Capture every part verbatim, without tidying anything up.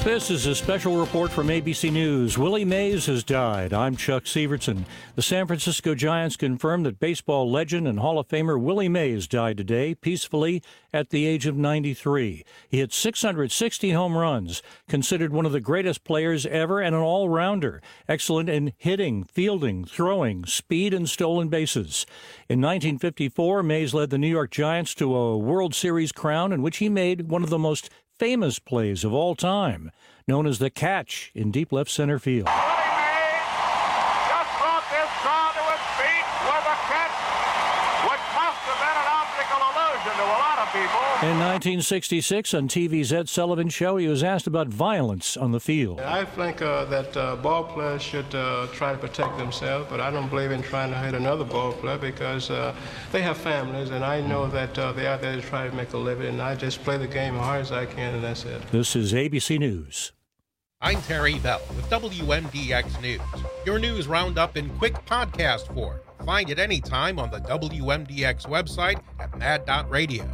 This is a special report from A B C News. Willie Mays has died. I'm Chuck Severson. The San Francisco Giants confirmed that baseball legend and Hall of Famer Willie Mays died today, peacefully, at the age of ninety-three. He hit six hundred sixty home runs, considered one of the greatest players ever and an all-rounder, excellent in hitting, fielding, throwing, speed, and stolen bases. In nineteen fifty-four, Mays led the New York Giants to a World Series crown in which he made one of the most famous plays of all time, known as the catch in deep left center field. Willie Mays just brought this crowd to its feet with a catch, which must have been an optical illusion to a lot of people. In nineteen sixty-six, on T V's Ed Sullivan Show, he was asked about violence on the field. I think uh, that uh, ball players should uh, try to protect themselves, but I don't believe in trying to hit another ball player because uh, they have families, and I know that uh, they're out there to try to make a living, and I just play the game as hard as I can, and that's it. This is A B C News. I'm Terry Bell with W M D X News, your news roundup in quick podcast form. Find it anytime on the W M D X website at mad dot radio.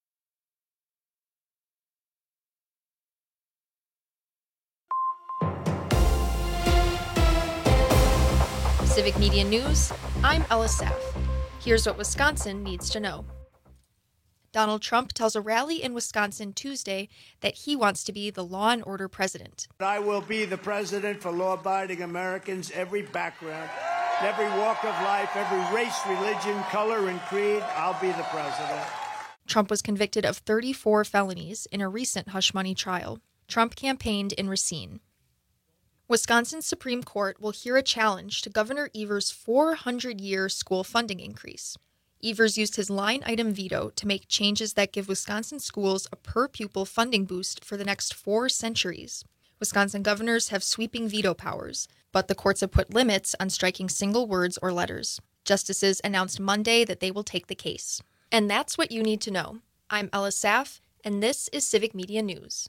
Civic Media News, I'm Ella Saff. Here's what Wisconsin needs to know. Donald Trump tells a rally in Wisconsin Tuesday that he wants to be the law and order president. I will be the president for law-abiding Americans, every background, every walk of life, every race, religion, color, and creed. I'll be the president. Trump was convicted of thirty-four felonies in a recent hush money trial. Trump campaigned in Racine. Wisconsin's Supreme Court will hear a challenge to Governor Evers' four hundred year school funding increase. Evers used his line-item veto to make changes that give Wisconsin schools a per-pupil funding boost for the next four centuries. Wisconsin governors have sweeping veto powers, but the courts have put limits on striking single words or letters. Justices announced Monday that they will take the case. And that's what you need to know. I'm Ella Saff, and this is Civic Media News.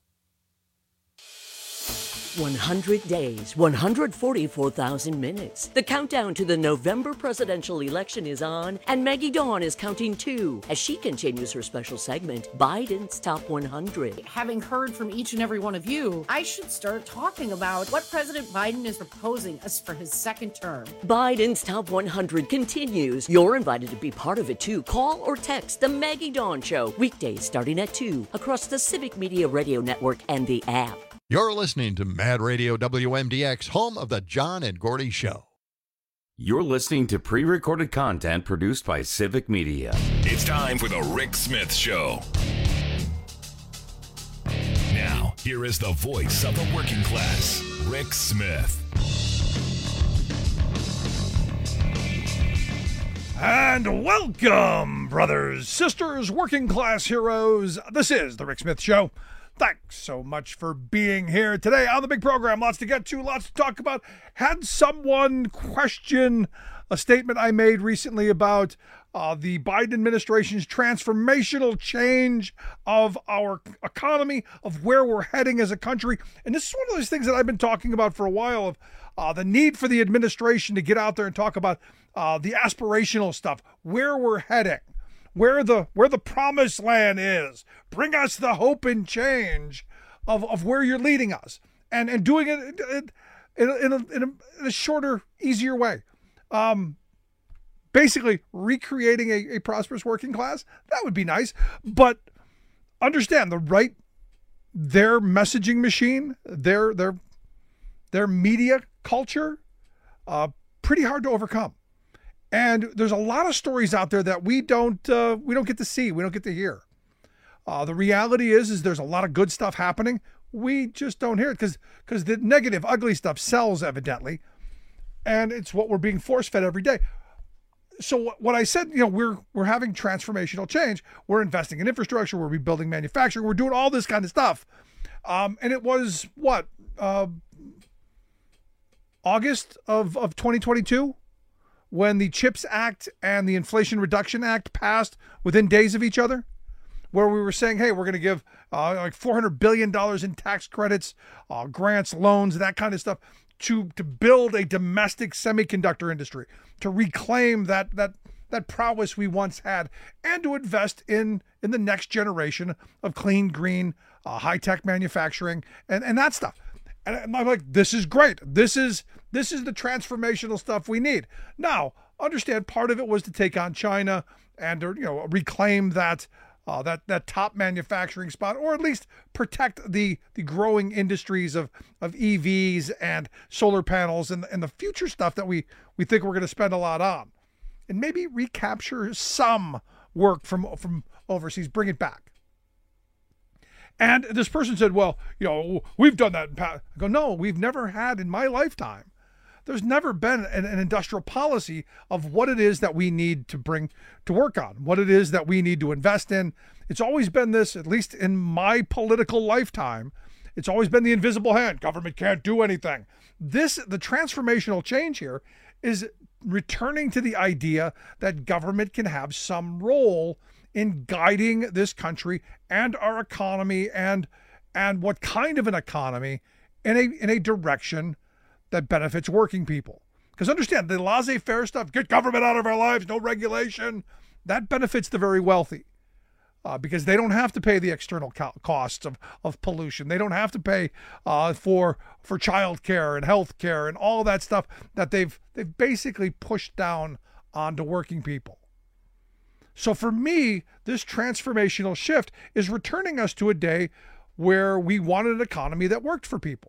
one hundred days, one hundred forty-four thousand minutes. The countdown to the November presidential election is on, and Maggie Dawn is counting too as she continues her special segment, Biden's Top one hundred. Having heard from each and every one of you, I should start talking about what President Biden is proposing as for his second term. Biden's Top one hundred continues. You're invited to be part of it too. Call or text The Maggie Dawn Show, weekdays starting at two, across the Civic Media Radio Network and the app. You're listening to Mad Radio W M D X, home of the John and Gordy Show. You're listening to pre-recorded content produced by Civic Media. It's time for the Rick Smith Show. Now, here is the voice of the working class, Rick Smith. And welcome, brothers, sisters, working class heroes. This is the Rick Smith Show. Thanks so much for being here today on the big program. Lots to get to, lots to talk about. Had someone question a statement I made recently about uh, the Biden administration's transformational change of our economy, of where we're heading as a country. And this is one of those things that I've been talking about for a while, of uh, the need for the administration to get out there and talk about uh, the aspirational stuff, where we're heading. Where the where the promised land is. Bring us the hope and change of, of where you're leading us, and and doing it in, in, in, a, in, a, in a shorter, easier way. Um, basically, recreating a, a prosperous working class, that would be nice. But understand, the right, their messaging machine, their their their media culture, uh, pretty hard to overcome. And there's a lot of stories out there that we don't uh, we don't get to see, we don't get to hear. Uh, the reality is, is there's a lot of good stuff happening. We just don't hear it because because the negative, ugly stuff sells, evidently, and it's what we're being force-fed every day. So what I said, you know, we're we're having transformational change. We're investing in infrastructure. We're rebuilding manufacturing. We're doing all this kind of stuff. Um, and it was what uh, August of of twenty twenty-two. When the CHIPS Act and the Inflation Reduction Act passed within days of each other, where we were saying, hey, we're going to give uh, like four hundred billion dollars in tax credits, uh, grants, loans, that kind of stuff to, to build a domestic semiconductor industry, to reclaim that that that prowess we once had, and to invest in, in the next generation of clean, green uh, high-tech manufacturing, and, and that stuff. And I'm like, this is great. This is this is the transformational stuff we need. Now, understand part of it was to take on China and, you know, reclaim that uh, that that top manufacturing spot, or at least protect the the growing industries of of E Vs and solar panels and and the future stuff that we we think we're going to spend a lot on, and maybe recapture some work from from overseas, bring it back. And this person said, well, you know, we've done that in past. I go, no, we've never had in my lifetime. There's never been an, an industrial policy of what it is that we need to bring to work on, what it is that we need to invest in. It's always been this, at least in my political lifetime, it's always been the invisible hand. Government can't do anything. This, the transformational change here is returning to the idea that government can have some role in guiding this country and our economy and and what kind of an economy in a in a direction that benefits working people. Because understand, the laissez-faire stuff, get government out of our lives, no regulation, that benefits the very wealthy. Uh, because they don't have to pay the external co- costs of, of pollution. They don't have to pay uh, for for child care and health care and all that stuff that they've they've basically pushed down onto working people. So for me, this transformational shift is returning us to a day where we wanted an economy that worked for people.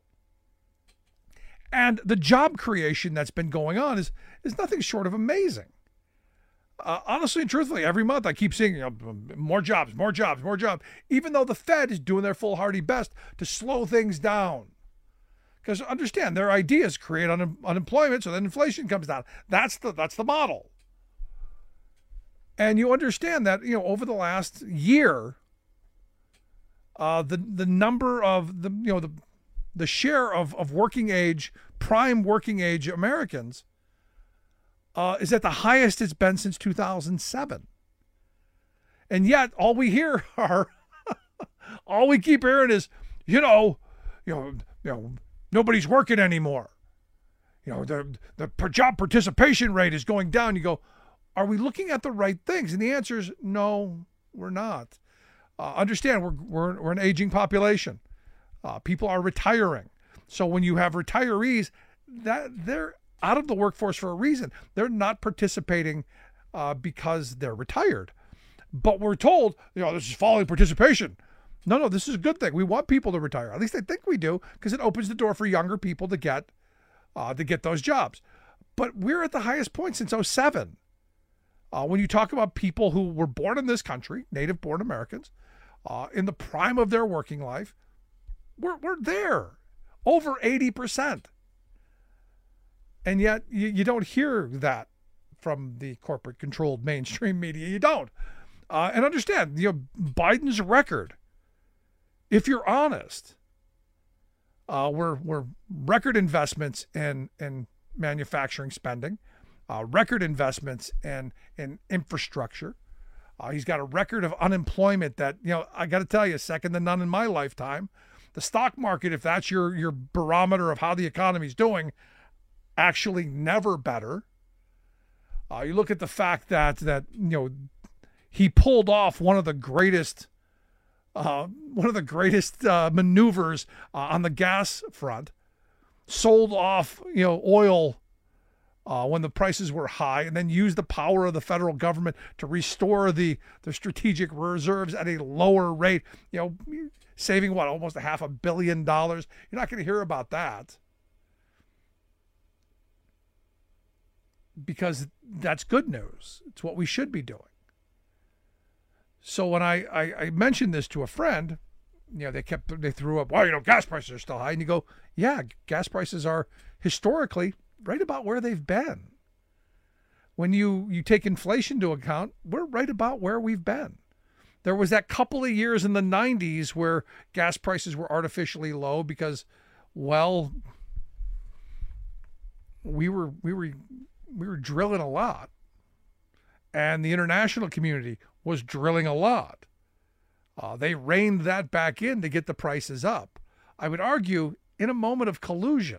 And the job creation that's been going on is, is nothing short of amazing. Uh, honestly and truthfully, every month I keep seeing, you know, more jobs, more jobs, more jobs, even though the Fed is doing their foolhardy best to slow things down. Because understand, their ideas create un- unemployment, so then inflation comes down. That's the that's the model. And you understand that, you know, over the last year, uh, the the number of the you know the the share of, of working age, prime working age Americans uh, is at the highest it's been since two thousand seven. And yet, all we hear are, all we keep hearing is, you know, you know, you know, nobody's working anymore. You know, the the job participation rate is going down. You go, are we looking at the right things? And the answer is no, we're not. Uh, understand, we're, we're, we're an aging population. Uh, people are retiring. So when you have retirees, that they're out of the workforce for a reason. They're not participating uh, because they're retired. But we're told, you know, this is falling participation. No, no, this is a good thing. We want people to retire. At least I think we do, because it opens the door for younger people to get uh, to get those jobs. But we're at the highest point since oh seven. Uh, when you talk about people who were born in this country, native-born Americans, uh, in the prime of their working life, we're we're there, over eighty percent. And yet you, you don't hear that from the corporate-controlled mainstream media. You don't. Uh, and understand, you know, Biden's record, if you're honest, uh, we're, we're record investments in, in manufacturing spending, Uh, record investments in, in infrastructure. Uh, he's got a record of unemployment that, you know, I got to tell you, second to none in my lifetime. The stock market, if that's your, your barometer of how the economy's doing, actually never better. Uh, you look at the fact that, that, you know, he pulled off one of the greatest, uh, one of the greatest uh, maneuvers uh, on the gas front, sold off, you know, oil Uh, when the prices were high, and then use the power of the federal government to restore the, the strategic reserves at a lower rate, you know, saving what, almost a half a billion dollars. You're not going to hear about that because that's good news. It's what we should be doing. So when I, I, I mentioned this to a friend, you know, they kept, they threw up, well, you know, gas prices are still high. And you go, yeah, gas prices are historically right about where they've been. When you, you take inflation into account, we're right about where we've been. There was that couple of years in the nineties where gas prices were artificially low because, well, we were we were we were drilling a lot, and the international community was drilling a lot. Uh, they reined that back in to get the prices up. I would argue in a moment of collusion.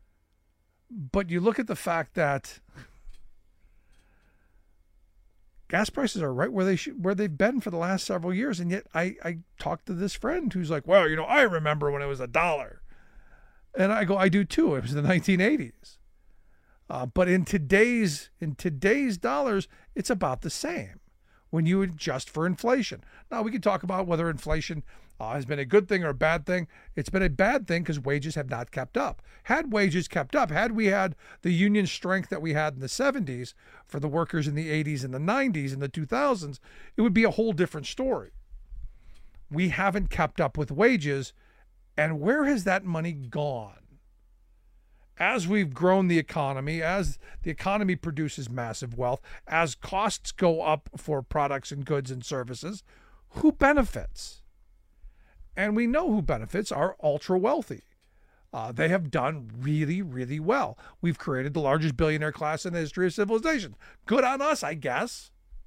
But you look at the fact that gas prices are right where they should, where they've been for the last several years. And yet I, I talked to this friend who's like, well, you know, I remember when it was a dollar. And I go, I do too. It was the nineteen eighties. Uh, but in today's in today's dollars, it's about the same when you adjust for inflation. Now, we can talk about whether inflation uh, has been a good thing or a bad thing. It's been a bad thing because wages have not kept up. Had wages kept up, had we had the union strength that we had in the seventies for the workers in the eighties and the nineties and the two thousands, it would be a whole different story. We haven't kept up with wages, and where has that money gone? As we've grown the economy, as the economy produces massive wealth, as costs go up for products and goods and services, who benefits? And we know who benefits are ultra wealthy. Uh, they have done really, really well. We've created the largest billionaire class in the history of civilization. Good on us, I guess.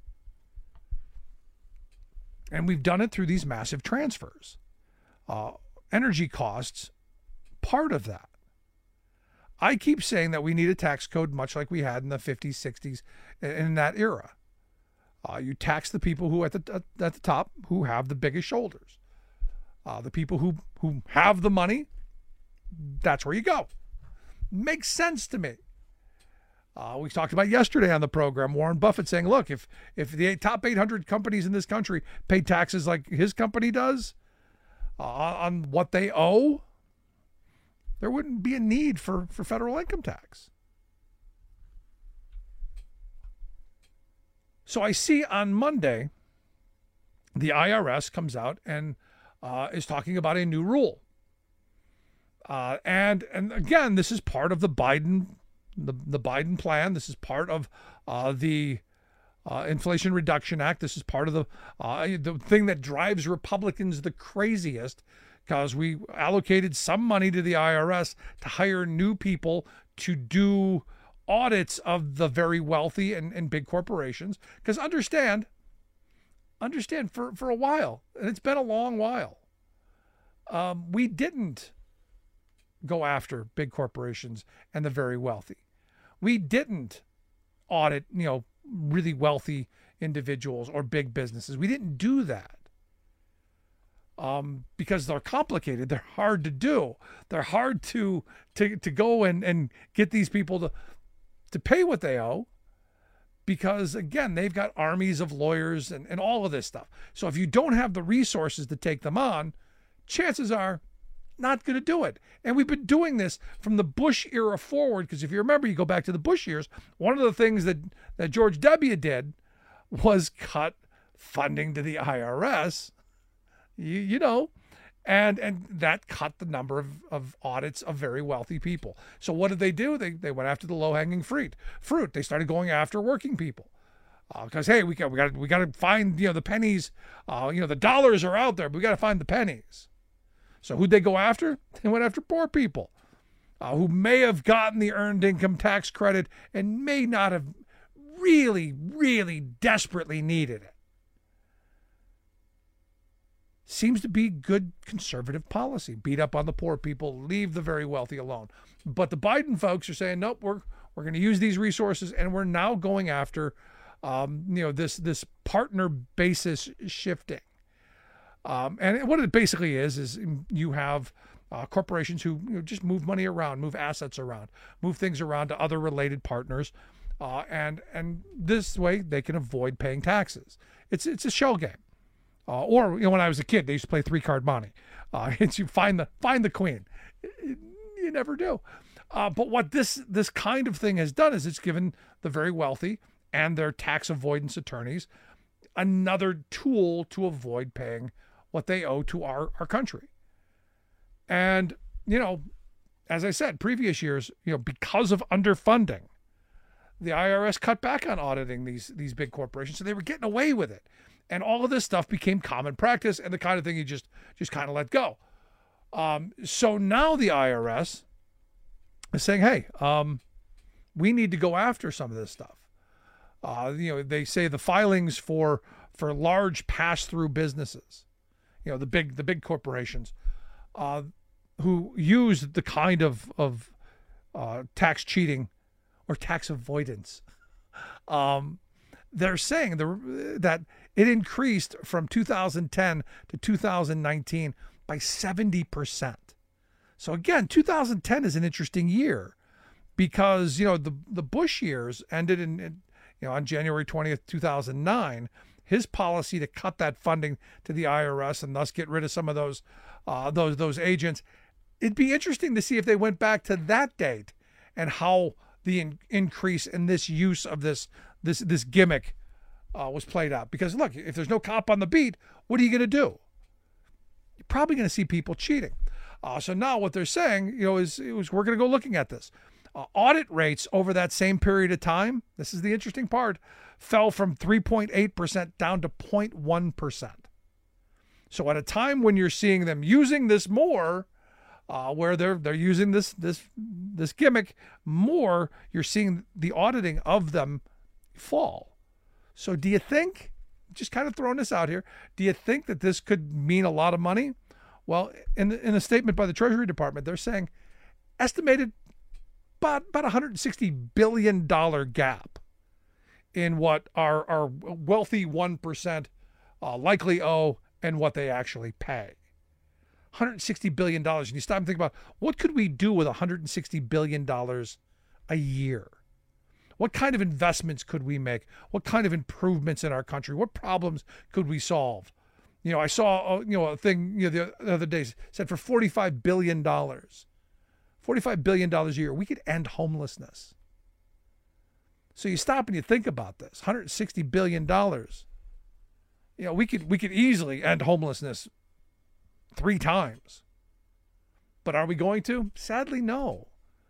And we've done it through these massive transfers. Uh, energy costs, part of that. I keep saying that we need a tax code much like we had in the fifties, sixties, in that era. Uh, you tax the people who at the at the top who have the biggest shoulders. Uh, the people who, who have the money, that's where you go. Makes sense to me. Uh, we talked about yesterday on the program, Warren Buffett saying, look, if, if the top eight hundred companies in this country pay taxes like his company does uh, on what they owe, there wouldn't be a need for, for federal income tax. So I see on Monday, the I R S comes out and uh, is talking about a new rule. Uh, and and again, this is part of the Biden the, the Biden plan. This is part of uh, the uh, Inflation Reduction Act. This is part of the uh, the thing that drives Republicans the craziest, because we allocated some money to the I R S to hire new people to do audits of the very wealthy and, and big corporations. Because understand, understand for, for a while, and it's been a long while, um, we didn't go after big corporations and the very wealthy. We didn't audit, you know, really wealthy individuals or big businesses. We didn't do that. Um, because they're complicated, they're hard to do. They're hard to to to go and, and get these people to to pay what they owe, because again, they've got armies of lawyers and, and all of this stuff. So if you don't have the resources to take them on, chances are not going to do it. And we've been doing this from the Bush era forward, because if you remember, you go back to the Bush years, one of the things that, that George W. did was cut funding to the I R S. You, you know, and and that cut the number of, of audits of very wealthy people. So what did they do? They they went after the low-hanging fruit. Fruit. They started going after working people, because uh, hey, we got we got we got to find you know the pennies. Uh, you know the dollars are out there, but we got to find the pennies. So who'd they go after? They went after poor people, uh, who may have gotten the earned income tax credit and may not have really, really desperately needed it. Seems to be good conservative policy. Beat up on the poor people, leave the very wealthy alone. But the Biden folks are saying, nope, we're we're going to use these resources, and we're now going after, um, you know, this this partner basis shifting. Um, and what it basically is is you have uh, corporations who you know, just move money around, move assets around, move things around to other related partners, uh, and and this way they can avoid paying taxes. It's it's a shell game. Uh, or you know, when I was a kid, they used to play three card money. Uh, it's you find the find the queen. You never do. Uh, but what this this kind of thing has done is it's given the very wealthy and their tax avoidance attorneys another tool to avoid paying what they owe to our, our country. And you know, as I said, previous years, you know, because of underfunding, the I R S cut back on auditing these these big corporations, so they were getting away with it. And all of this stuff became common practice and the kind of thing you just just kind of let go. Um, so now the I R S is saying, hey, um, we need to go after some of this stuff. Uh, you know, they say the filings for for large pass-through businesses, you know, the big the big corporations, uh, who use the kind of of uh, tax cheating or tax avoidance. Um, they're saying the, that it increased from two thousand ten to two thousand nineteen by seventy percent. So again, two thousand ten is an interesting year because, you know, the, the Bush years ended in, in, you know, on January twentieth, two thousand nine. His policy to cut that funding to the I R S and thus get rid of some of those, uh, those, those agents. It'd be interesting to see if they went back to that date and how the in, increase in this use of this, this, this gimmick uh, was played out. Because look, if there's no cop on the beat, what are you going to do? You're probably going to see people cheating. Uh, so now what they're saying, you know, is, is we're going to go looking at this. Uh, audit rates over that same period of time, this is the interesting part, fell from three point eight percent down to zero point one percent. So at a time when you're seeing them using this more, uh, where they're they're using this this this gimmick more, you're seeing the auditing of them fall. So do you think, just kind of throwing this out here, do you think that this could mean a lot of money? Well, in the, in a statement by the Treasury Department, they're saying estimated about, about one hundred sixty billion dollars gap in what our, our wealthy one percent uh, likely owe and what they actually pay. one hundred sixty billion dollars. And you stop and think about, what could we do with one hundred sixty billion dollars a year? What kind of investments could we make? What kind of improvements in our country? What problems could we solve? You know, I saw, you know, a thing, you know, the other day said for forty-five billion dollars, forty-five billion dollars a year, we could end homelessness. So you stop and you think about this, one hundred sixty billion dollars. You know, we could, we could easily end homelessness three times. But are we going to? Sadly, no.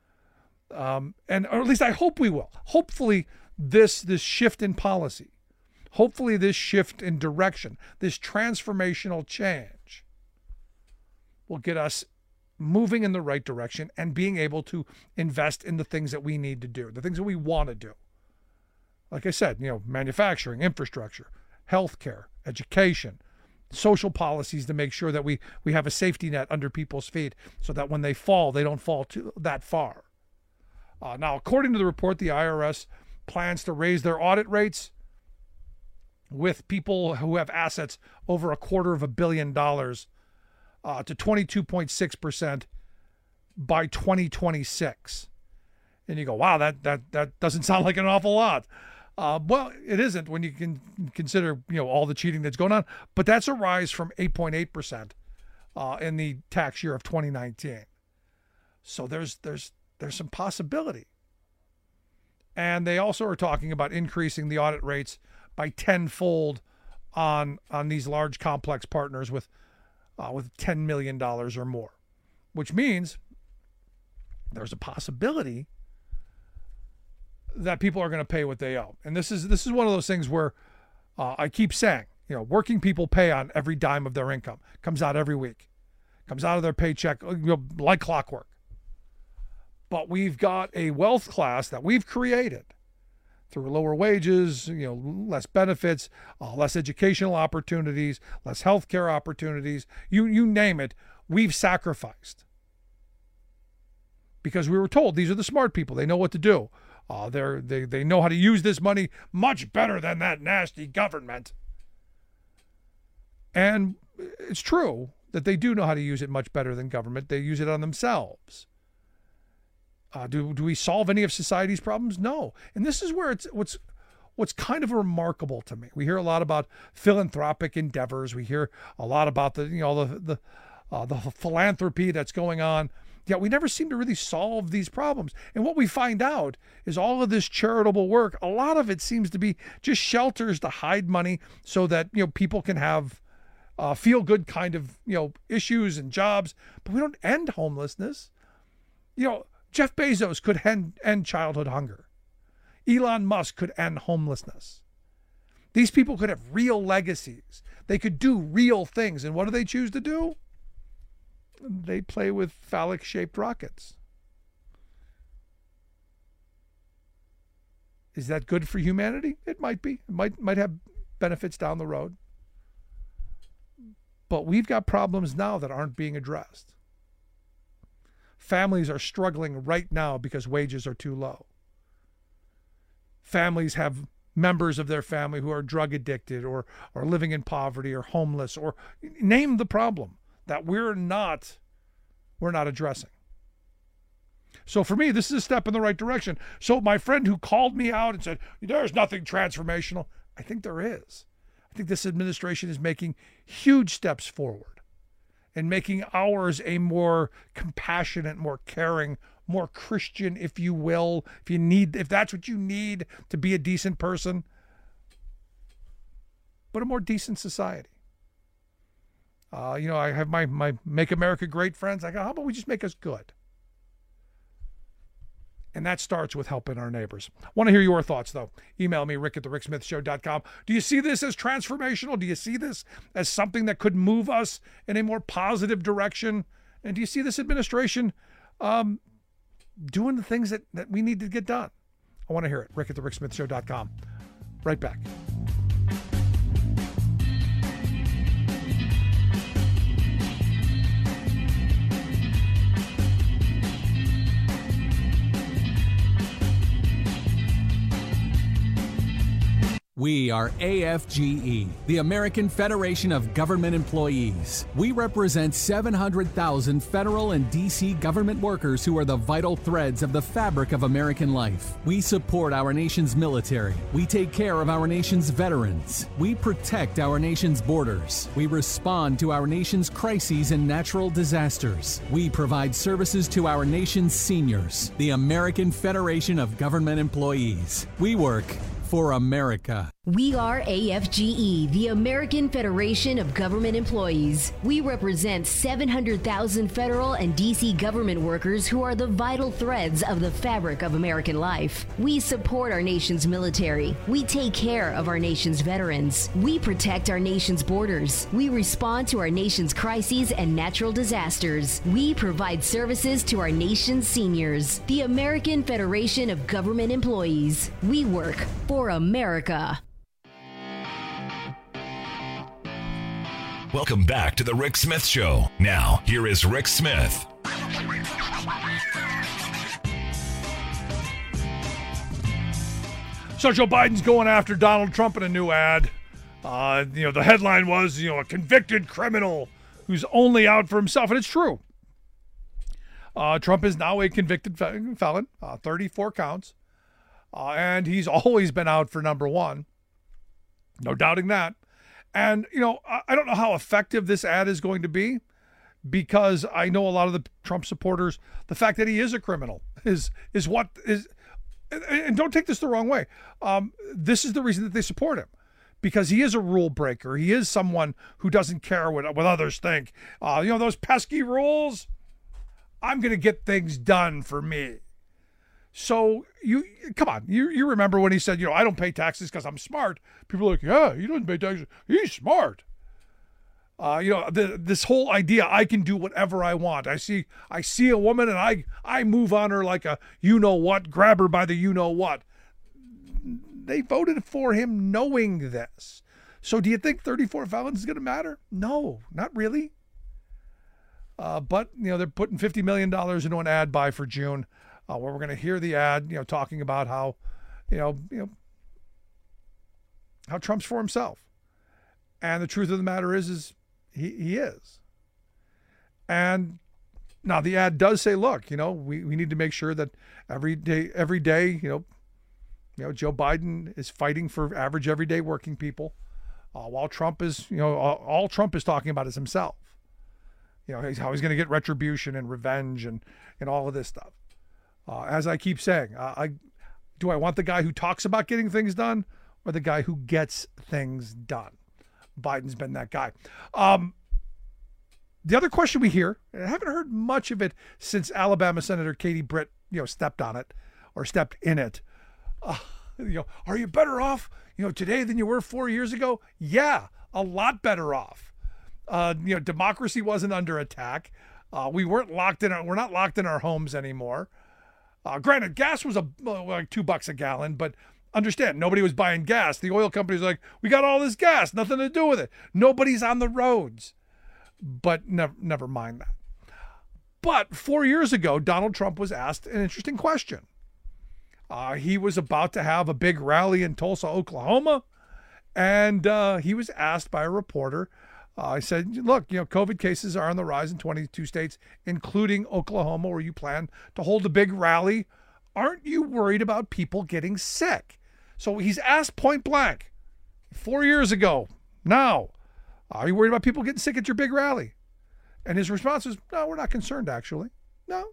Um, and or at least I hope we will. Hopefully this, this shift in policy, hopefully this shift in direction, this transformational change will get us moving in the right direction and being able to invest in the things that we need to do, the things that we want to do. Like I said, you know, manufacturing, infrastructure, healthcare, education, social policies to make sure that we, we have a safety net under people's feet so that when they fall, they don't fall too, that far. Uh, now, according to the report, the I R S plans to raise their audit rates with people who have assets over a quarter of a billion dollars uh, to twenty-two point six percent by twenty twenty-six. And you go, wow, that that that doesn't sound like an awful lot. Uh, well, it isn't when you can consider, you know, all the cheating that's going on. But that's a rise from eight point eight percent uh, in the tax year of twenty nineteen. So there's there's there's some possibility. And they also are talking about increasing the audit rates by tenfold on on these large complex partners with uh, with ten million dollars or more, which means there's a possibility that people are going to pay what they owe. And this is this is one of those things where uh, I keep saying, you know, working people pay on every dime of their income. Comes out every week. Comes out of their paycheck, you know, like clockwork. But we've got a wealth class that we've created through lower wages, you know, less benefits, uh, less educational opportunities, less healthcare opportunities. You you name it, we've sacrificed. Because we were told these are the smart people. They know what to do. Uh, they're, they they know how to use this money much better than that nasty government. And it's true that they do know how to use it much better than government. They use it on themselves. Uh, do do we solve any of society's problems? No. And this is where it's what's what's kind of remarkable to me. We hear a lot about philanthropic endeavors. We hear a lot about the you know the the uh, the philanthropy that's going on. Yet we never seem to really solve these problems. And what we find out is all of this charitable work, a lot of it seems to be just shelters to hide money so that, you know, people can have uh, feel good kind of, you know, issues and jobs. But we don't end homelessness. You know, Jeff Bezos could end, end childhood hunger. Elon Musk could end homelessness. These people could have real legacies. They could do real things. And what do they choose to do? They play with phallic-shaped rockets. Is that good for humanity? It might be. It might might have benefits down the road. But we've got problems now that aren't being addressed. Families are struggling right now because wages are too low. Families have members of their family who are drug addicted or, or living in poverty or homeless, or name the problem that we're not, we're not addressing. So for me, this is a step in the right direction. So my friend who called me out and said, there's nothing transformational, I think there is. I think this administration is making huge steps forward and making ours a more compassionate, more caring, more Christian, if you will, if you need, if that's what you need to be a decent person, but a more decent society. Uh, you know, I have my, my Make America Great friends. I go, how about we just make us good? And that starts with helping our neighbors. I want to hear your thoughts, though. Email me, rick at the rick smith show dot com. Do you see this as transformational? Do you see this as something that could move us in a more positive direction? And do you see this administration um, doing the things that, that we need to get done? I want to hear it. rick at the rick smith show dot com. Right back. We are A F G E, the American Federation of Government Employees. We represent seven hundred thousand federal and D C government workers who are the vital threads of the fabric of American life. We support our nation's military. We take care of our nation's veterans. We protect our nation's borders. We respond to our nation's crises and natural disasters. We provide services to our nation's seniors. The American Federation of Government Employees. We work for America. We are A F G E, the American Federation of Government Employees. We represent seven hundred thousand federal and D C government workers who are the vital threads of the fabric of American life. We support our nation's military. We take care of our nation's veterans. We protect our nation's borders. We respond to our nation's crises and natural disasters. We provide services to our nation's seniors. The American Federation of Government Employees. We work for America. Welcome back to the Rick Smith Show. Now, here is Rick Smith. So Joe Biden's going after Donald Trump in a new ad. Uh, you know, the headline was, you know, a convicted criminal who's only out for himself. And it's true. Uh, Trump is now a convicted felon, uh, thirty-four counts. Uh, and he's always been out for number one. No doubting that. And, you know, I don't know how effective this ad is going to be, because I know a lot of the Trump supporters, the fact that he is a criminal is is what is, and don't take this the wrong way. Um, this is the reason that they support him, because he is a rule breaker. He is someone who doesn't care what, what others think. Uh, you know, those pesky rules, I'm going to get things done for me. So you come on, you you remember when he said, you know, I don't pay taxes because I'm smart. People are like, yeah, he doesn't pay taxes. He's smart. Uh, you know, the, this whole idea, I can do whatever I want. I see I see a woman and I I move on her like a you know what, grab her by the you know what. They voted for him knowing this. So do you think thirty-four felons is going to matter? No, not really. Uh, but you know, they're putting fifty million dollars into an ad buy for June. Uh, where we're going to hear the ad, you know, talking about how, you know, you know, how Trump's for himself, and the truth of the matter is, is he he is. And now the ad does say, look, you know, we, we need to make sure that every day, every day, you know, you know, Joe Biden is fighting for average, everyday working people, uh, while Trump is, you know, all, all Trump is talking about is himself. You know, how he's going to get retribution and revenge and and all of this stuff. Uh, as I keep saying, uh, I do I want the guy who talks about getting things done or the guy who gets things done? Biden's been that guy. Um, the other question we hear, and I haven't heard much of it since Alabama Senator Katie Britt, you know, stepped on it or stepped in it. Uh, you know, are you better off, you know, today than you were four years ago? Yeah, a lot better off. Uh, you know, democracy wasn't under attack. Uh, we weren't locked in. Our, we're not locked in our homes anymore. Uh, granted, gas was a like two bucks a gallon, but understand, nobody was buying gas. The oil companies are like, we got all this gas, nothing to do with it. Nobody's on the roads. But never, never mind that. But four years ago, Donald Trump was asked an interesting question. Uh, he was about to have a big rally in Tulsa, Oklahoma, and uh, he was asked by a reporter. Uh, I said, look, you know, COVID cases are on the rise in twenty-two states, including Oklahoma, where you plan to hold a big rally. Aren't you worried about people getting sick? So he's asked point blank, four years ago, now, are you worried about people getting sick at your big rally? And his response was, no, we're not concerned, actually. No.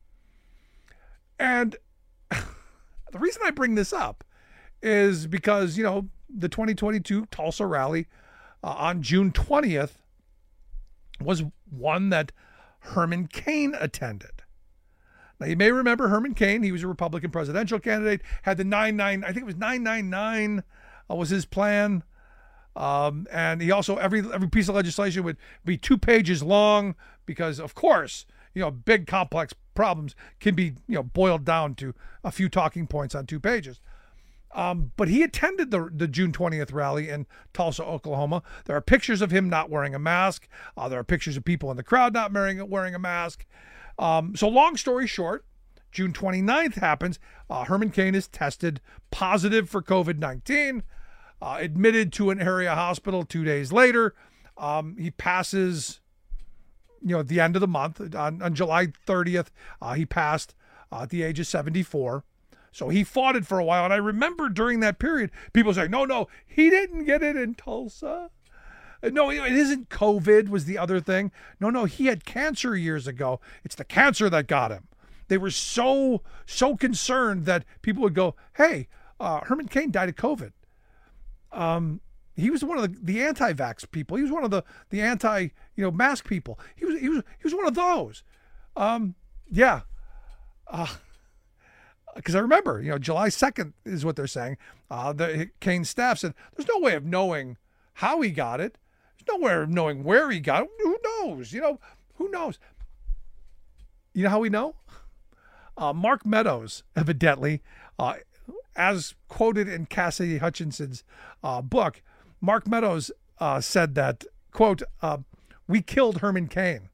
And the reason I bring this up is because, you know, the twenty twenty-two Tulsa rally uh, on June twentieth was one that Herman Cain attended. Now, you may remember Herman Cain. He was a Republican presidential candidate, had the nine nine, I think it was nine nine nine uh, was his plan. Um, and he also, every every piece of legislation would be two pages long because, of course, you know, big complex problems can be, you know, boiled down to a few talking points on two pages. Um, but he attended the the June twentieth rally in Tulsa, Oklahoma. There are pictures of him not wearing a mask. Uh, there are pictures of people in the crowd not wearing, wearing a mask. Um, so long story short, June twenty-ninth happens. Uh, Herman Cain is tested positive for COVID nineteen, uh, admitted to an area hospital two days later. Um, he passes, you know, at the end of the month, on, on July thirtieth, uh, he passed uh, at the age of seventy-four. So he fought it for a while. And I remember during that period, people saying, no, no, he didn't get it in Tulsa. No, it isn't COVID was the other thing. No, no, he had cancer years ago. It's the cancer that got him. They were so, so concerned that people would go, hey, uh, Herman Cain died of COVID. Um, he was one of the, the anti-vax people. He was one of the, the anti, you know, mask people. He was, he was, he was one of those. Um, yeah. Uh, Because I remember, you know, July second is what they're saying. Uh, the Cain staff said, there's no way of knowing how he got it. There's no way of knowing where he got it. Who knows? You know, who knows? You know how we know? Uh, Mark Meadows, evidently, uh, as quoted in Cassidy Hutchinson's uh, book, Mark Meadows uh, said that, quote, uh, we killed Herman Cain.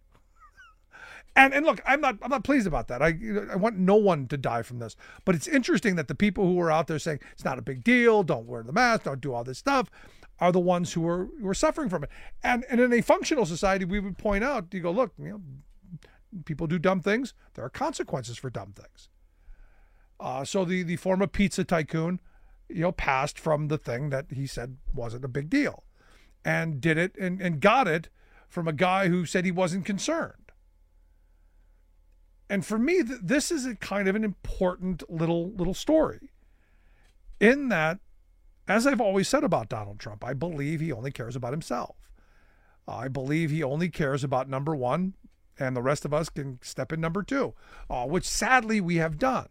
And and look, I'm not I'm not pleased about that. I I want no one to die from this. But it's interesting that the people who are out there saying it's not a big deal, don't wear the mask, don't do all this stuff, are the ones who are who are suffering from it. And and in a functional society, we would point out, you go, look, you know, people do dumb things. There are consequences for dumb things. Uh, so the the former pizza tycoon, you know, passed from the thing that he said wasn't a big deal, and did it and, and got it from a guy who said he wasn't concerned. And for me, th- this is a kind of an important little little story in that, as I've always said about Donald Trump, I believe he only cares about himself. I believe he only cares about number one, and the rest of us can step in number two, uh, which sadly we have done.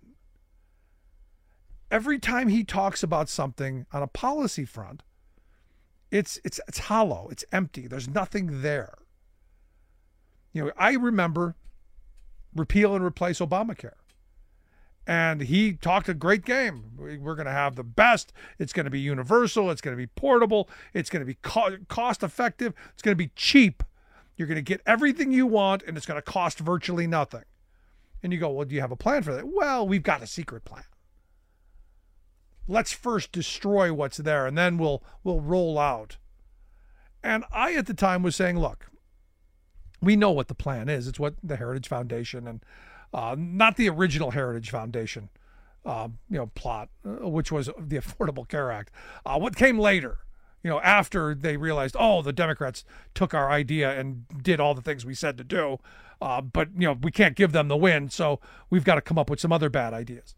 Every time he talks about something on a policy front, it's it's it's hollow, it's empty. There's nothing there. You know, I remember repeal and replace Obamacare. And he talked a great game. We're going to have the best. It's going to be universal. It's going to be portable. It's going to be co- cost effective. It's going to be cheap. You're going to get everything you want, and it's going to cost virtually nothing. And you go, well, do you have a plan for that? Well, we've got a secret plan. Let's first destroy what's there, and then we'll we'll roll out. And I, at the time, was saying, look, we know what the plan is. It's what the Heritage Foundation and uh, not the original Heritage Foundation, uh, you know, plot, uh, which was the Affordable Care Act. Uh, what came later, you know, after they realized, oh, the Democrats took our idea and did all the things we said to do, uh, but you know, we can't give them the win, so we've got to come up with some other bad ideas.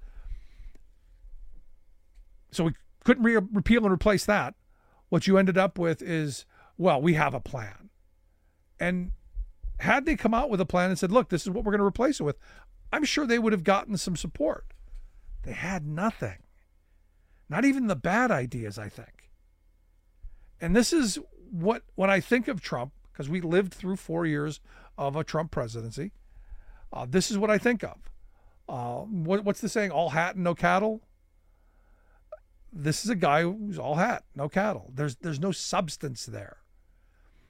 So we couldn't re- repeal and replace that. What you ended up with is, well, we have a plan, and had they come out with a plan and said, look, this is what we're going to replace it with, I'm sure they would have gotten some support. They had nothing. Not even the bad ideas, I think. And this is what, when I think of Trump, because we lived through four years of a Trump presidency, uh, this is what I think of. Uh, what, what's the saying? All hat and no cattle? This is a guy who's all hat, no cattle. There's there's no substance there.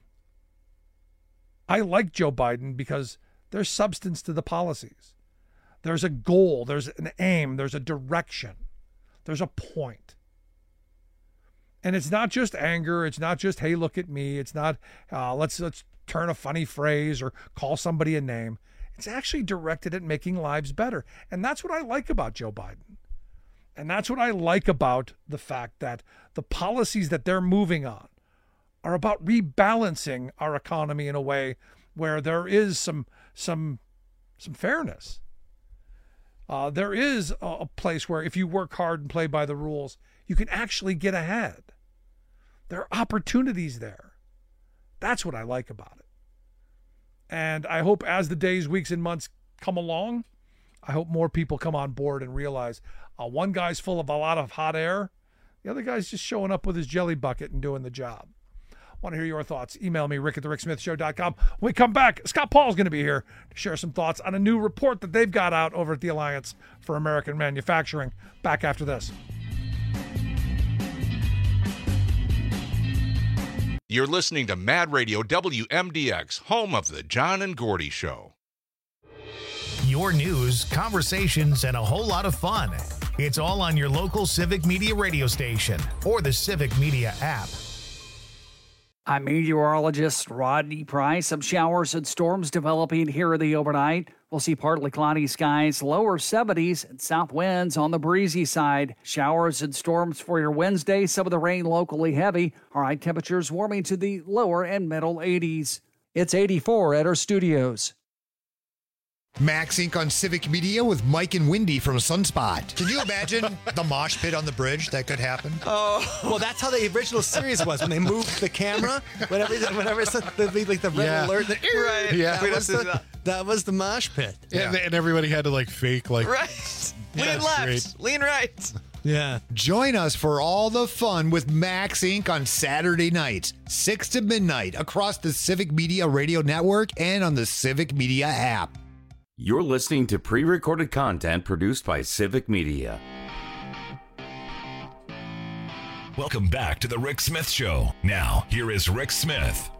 I like Joe Biden because there's substance to the policies. There's a goal, there's an aim, there's a direction, there's a point. And it's not just anger, it's not just, hey, look at me, it's not uh, let's let's turn a funny phrase or call somebody a name. It's actually directed at making lives better. And that's what I like about Joe Biden. And that's what I like about the fact that the policies that they're moving on are about rebalancing our economy in a way where there is some some some fairness. Uh, there is a, a place where if you work hard and play by the rules, you can actually get ahead. There are opportunities there. That's what I like about it. And I hope as the days, weeks, and months come along, I hope more people come on board and realize uh, one guy's full of a lot of hot air. The other guy's just showing up with his jelly bucket and doing the job. Want to hear your thoughts? Email me, rick at the rick smith show dot com. When we come back, Scott Paul's going to be here to share some thoughts on a new report that they've got out over at the Alliance for American Manufacturing. Back after this. You're listening to Mad Radio W M D X, home of the John and Gordy Show. Your news, conversations, and a whole lot of fun. It's all on your local Civic Media radio station or the Civic Media app. I'm meteorologist Rodney Price. Some showers and storms developing here in the overnight. We'll see partly cloudy skies, lower seventies, and south winds on the breezy side. Showers and storms for your Wednesday. Some of the rain locally heavy. All right, temperatures warming to the lower and middle eighties. It's eighty-four at our studios. Max Incorporated on Civic Media with Mike and Wendy from Sunspot. Can you imagine the mosh pit on the bridge that could happen? Oh, well, that's how the original series was when they moved the camera. Whenever, whenever it's the, like the red Yeah. alert, the, Right. Yeah, We that was, just did the, that was the mosh pit. And, and everybody had to like fake like Right. Yeah, Lean left, great. lean right. Yeah. Join us for all the fun with Max Incorporated on Saturday nights, six to midnight, across the Civic Media Radio Network and on the Civic Media app. You're listening to pre-recorded content produced by Civic Media. Welcome back to the Rick Smith Show. Now, here is Rick Smith.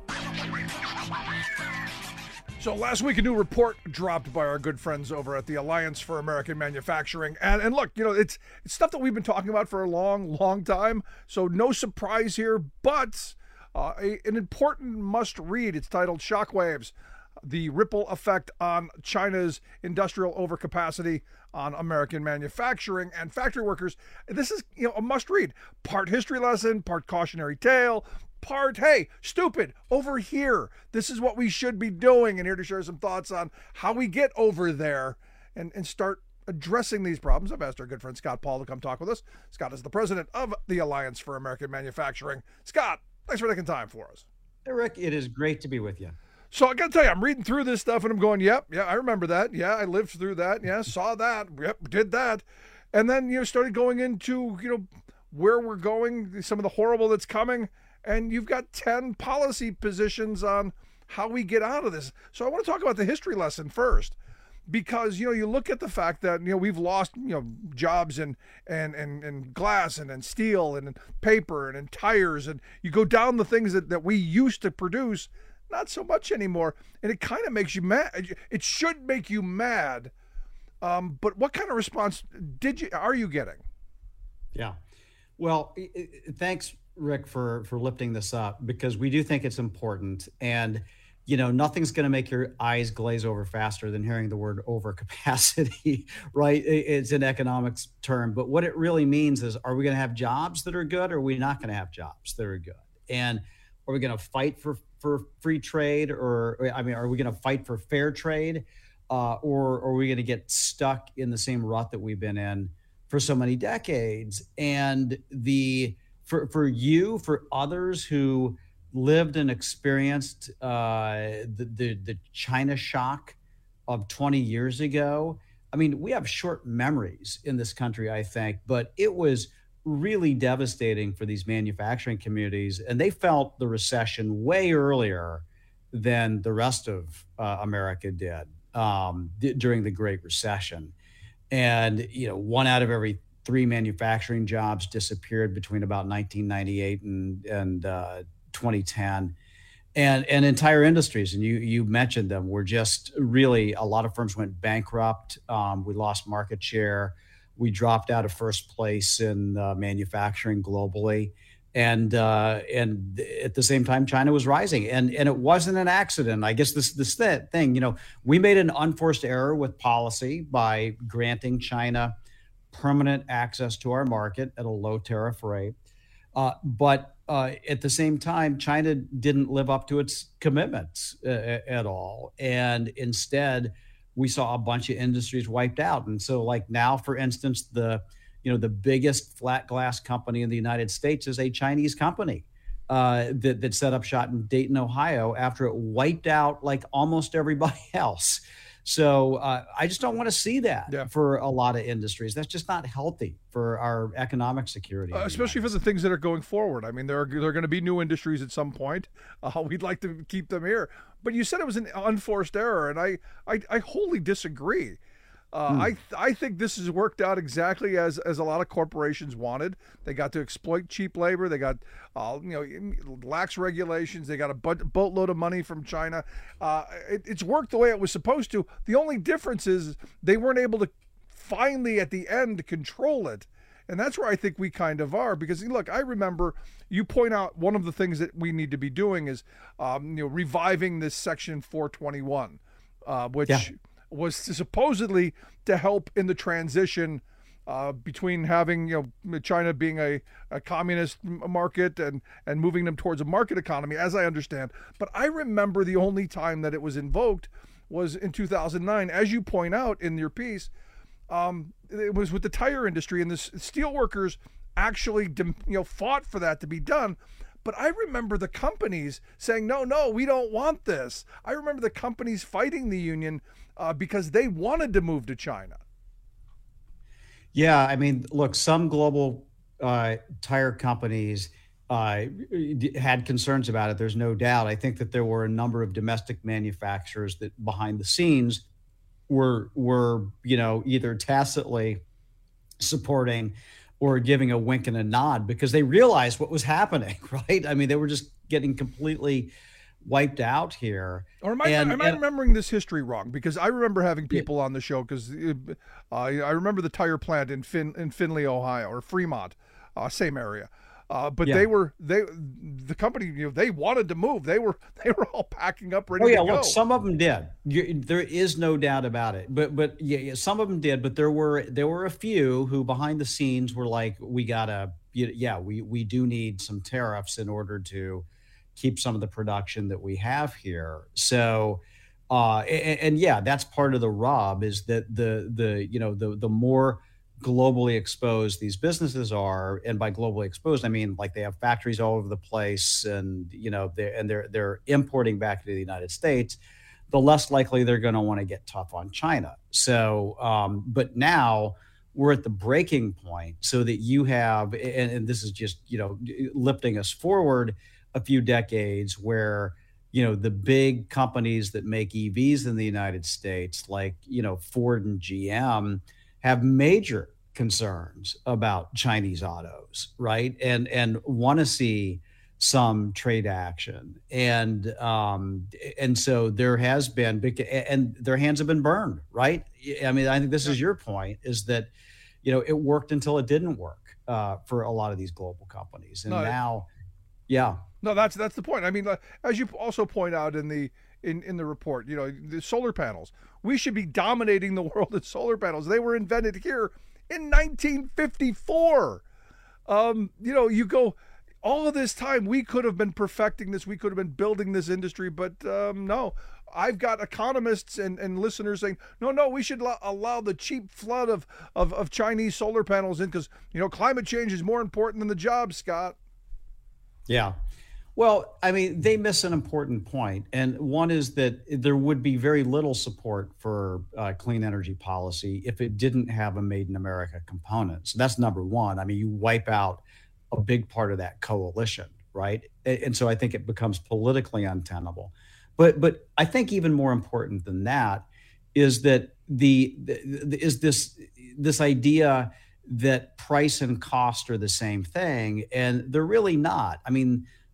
So last week, a new report dropped by our good friends over at the Alliance for American Manufacturing. And and look, you know, it's, it's stuff that we've been talking about for a long, long time. So no surprise here, but uh, a, an important must-read. It's titled Shockwaves: The Ripple Effect on China's Industrial Overcapacity on American Manufacturing and Factory Workers. This is, you know, a must-read. Part history lesson, part cautionary tale, part, hey, stupid, over here. This is what we should be doing. And here to share some thoughts on how we get over there and, and start addressing these problems. I've asked our good friend Scott Paul to come talk with us. Scott is the president of the Alliance for American Manufacturing. Scott, thanks for taking time for us. Hey, Rick, it is great to be with you. So I got to tell you, I'm reading through this stuff and I'm going, yep, yeah, I remember that. Yeah, I lived through that. Yeah, saw that. Yep, did that. And then, you know, started going into, you know, where we're going, some of the horrible that's coming. And you've got ten policy positions on how we get out of this. So I want to talk about the history lesson first, because, you know, you look at the fact that, you know, we've lost, you know, jobs in and and, and glass and, and steel and, and paper and, and tires. And you go down the things that, that we used to produce, not so much anymore. And it kind of makes you mad. It should make you mad. Um, but what kind of response did you are you getting? Yeah. Well, it, it, thanks, Rick, for, for lifting this up, because we do think it's important. And, you know, nothing's going to make your eyes glaze over faster than hearing the word overcapacity, right? It, it's an economics term. But what it really means is, are we going to have jobs that are good, or are we not going to have jobs that are good? And are we going to fight for, for free trade, or, I mean, are we going to fight for fair trade, uh, or, or are we going to get stuck in the same rut that we've been in for so many decades? And the for for you, for others who lived and experienced uh, the, the the China shock of twenty years ago, I mean, we have short memories in this country, I think, but it was really devastating for these manufacturing communities, and they felt the recession way earlier than the rest of uh, America did um, d- during the Great Recession. And, you know, one out of every three manufacturing jobs disappeared between about nineteen ninety-eight and, and uh, twenty ten. and and entire industries, and you you mentioned them, were just really, a lot of firms went bankrupt. Um, we lost market share. We dropped out of first place in uh, manufacturing globally. And uh, and at the same time, China was rising, and and it wasn't an accident. I guess this this thing, you know, we made an unforced error with policy by granting China permanent access to our market at a low tariff rate. Uh, but uh, at the same time, China didn't live up to its commitments uh, at all, and instead, we saw a bunch of industries wiped out. And so, like now, for instance, the you know, the biggest flat glass company in the United States is a Chinese company uh, that, that set up shop in Dayton, Ohio, after it wiped out like almost everybody else. So uh, I just don't want to see that yeah. for a lot of industries. That's just not healthy for our economic security. Uh, especially for the things that are going forward. I mean, there are, there are going to be new industries at some point. Uh, we'd like to keep them here. But you said it was an unforced error, and I, I, I wholly disagree. Uh, hmm. I I think this has worked out exactly as as a lot of corporations wanted. They got to exploit cheap labor. They got uh, you know lax regulations. They got a boatload of money from China. Uh, it, it's worked the way it was supposed to. The only difference is they weren't able to finally at the end control it, and that's where I think we kind of are. Because look, I remember you point out one of the things that we need to be doing is um, you know reviving this Section four twenty-one, uh, which. Yeah. was supposedly to help in the transition uh, between having, you know, China being a, a communist market and, and moving them towards a market economy, as I understand. But I remember the only time that it was invoked was in two thousand nine. As you point out in your piece, um, it was with the tire industry, and the steel workers actually, you know, fought for that to be done. But I remember the companies saying, no, no, we don't want this. I remember the companies fighting the union uh, because they wanted to move to China. Yeah, I mean, look, some global uh, tire companies uh, had concerns about it. There's no doubt. I think that there were a number of domestic manufacturers that behind the scenes were, were you know, either tacitly supporting or giving a wink and a nod because they realized what was happening, right? I mean, they were just getting completely wiped out here. Or am I, and, am I and, remembering this history wrong? Because I remember having people yeah. on the show because uh, I remember the tire plant in fin, in Findlay, Ohio, or Fremont, uh, same area. Uh, but yeah. they were they the company, you know, they wanted to move. They were they were all packing up, ready oh, yeah, to go. Look, some of them did. You, there is no doubt about it. But but yeah, yeah, some of them did. But there were there were a few who behind the scenes were like, we gotta, yeah, we we do need some tariffs in order to keep some of the production that we have here. So, uh, and, and yeah, that's part of the rub is that the the you know the the more globally exposed these businesses are, and by globally exposed, I mean like they have factories all over the place, and you know they and they're they're importing back to the United States, the less likely they're going to want to get tough on China. So, um, but now we're at the breaking point, so that you have, and, and this is just you know lifting us forward a few decades, where you know the big companies that make E Vs in the United States, like you know Ford and G M, have major concerns about Chinese autos, right? And and want to see some trade action. And um, and so there has been big, and their hands have been burned, right? I mean, I think this is your point, is that, you know, it worked until it didn't work uh, for a lot of these global companies. And no, now, yeah. No, that's that's the point. I mean, as you also point out in the in, in the report, you know, the solar panels. We should be dominating the world in solar panels. They were invented here in nineteen fifty-four. Um, you know, you go, all of this time, we could have been perfecting this. We could have been building this industry, but um, no. I've got economists and, and listeners saying, no, no, we should lo- allow the cheap flood of, of, of Chinese solar panels in because, you know, climate change is more important than the jobs, Scott. Yeah. Well, I mean, they miss an important point. And one is that there would be very little support for uh, clean energy policy if it didn't have a Made in America component. So that's number one. I mean, you wipe out a big part of that coalition, right? And so I think it becomes politically untenable. But but I think even more important than that is that the, the is this this idea that price and cost are the same thing, and they're really not. I mean,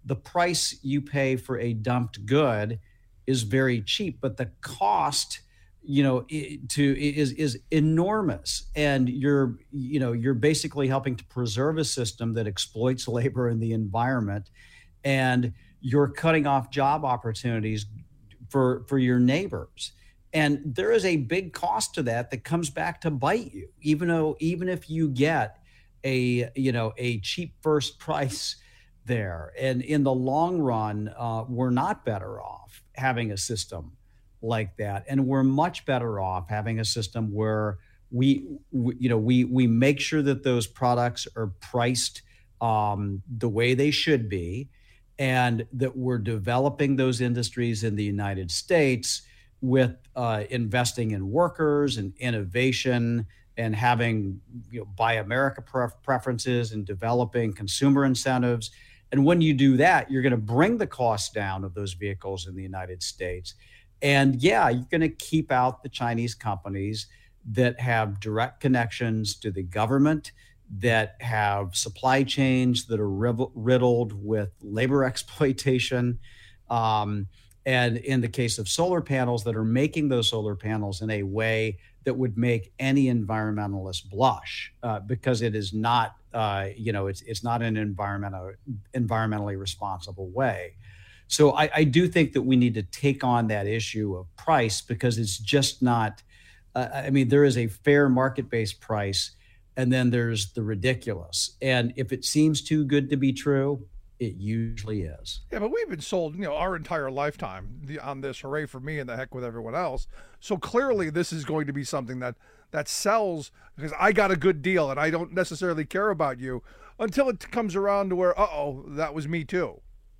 the price you pay for a dumped good is very cheap, but the cost, you know, to is is enormous, and you're you know you're basically helping to preserve a system that exploits labor and the environment, and you're cutting off job opportunities for for your neighbors. And there is a big cost to that that comes back to bite you, even though even if you get a you know a cheap first price there, and in the long run, uh, we're not better off having a system like that, and we're much better off having a system where we, we you know we we make sure that those products are priced um, the way they should be, and that we're developing those industries in the United States with uh, investing in workers and innovation, and having you know, Buy America pref- preferences and developing consumer incentives. And when you do that, you're going to bring the cost down of those vehicles in the United States. And yeah, you're going to keep out the Chinese companies that have direct connections to the government, that have supply chains that are riddled with labor exploitation. Um, and in the case of solar panels, that are making those solar panels in a way that would make any environmentalist blush, uh, because it is not, uh, you know, it's it's not an environmental, environmentally responsible way. So I, I do think that we need to take on that issue of price, because it's just not, uh, I mean, there is a fair market-based price, and then there's the ridiculous. And if it seems too good to be true, it usually is. Yeah, but we've been sold, you know, our entire lifetime the, on this, hooray for me and the heck with everyone else. So clearly this is going to be something that, that sells, because I got a good deal and I don't necessarily care about you, until it comes around to where, uh-oh, that was me too.